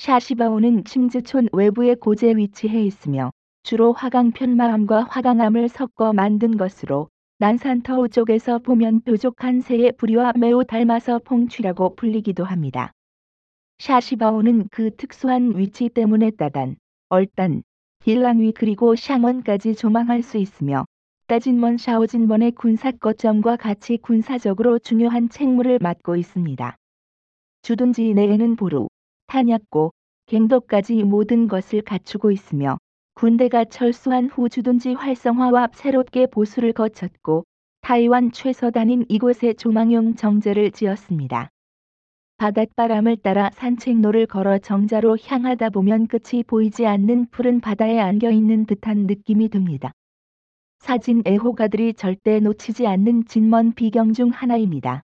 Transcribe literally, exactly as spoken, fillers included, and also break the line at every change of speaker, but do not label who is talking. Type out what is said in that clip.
샤시바오는 칭즈촌 외부의 고지에 위치해 있으며 주로 화강편마암과 화강암을 섞어 만든 것으로 난산터우 쪽에서 보면 뾰족한 새의 부리와 매우 닮아서 퐁취라고 불리기도 합니다. 샤시바오는 그 특수한 위치 때문에 따단, 얼단, 딜랑위 그리고 샹원까지 조망할 수 있으며 따진먼 샤오진먼의 군사 거점과 같이 군사적으로 중요한 책무를 맡고 있습니다. 주둔지 내에는 보루, 탄약고, 갱도까지 모든 것을 갖추고 있으며 군대가 철수한 후 주둔지 활성화와 새롭게 보수를 거쳤고 타이완 최서단인 이곳에 조망용 정제를 지었습니다. 바닷바람을 따라 산책로를 걸어 정자로 향하다 보면 끝이 보이지 않는 푸른 바다에 안겨있는 듯한 느낌이 듭니다. 사진 애호가들이 절대 놓치지 않는 진먼 비경 중 하나입니다.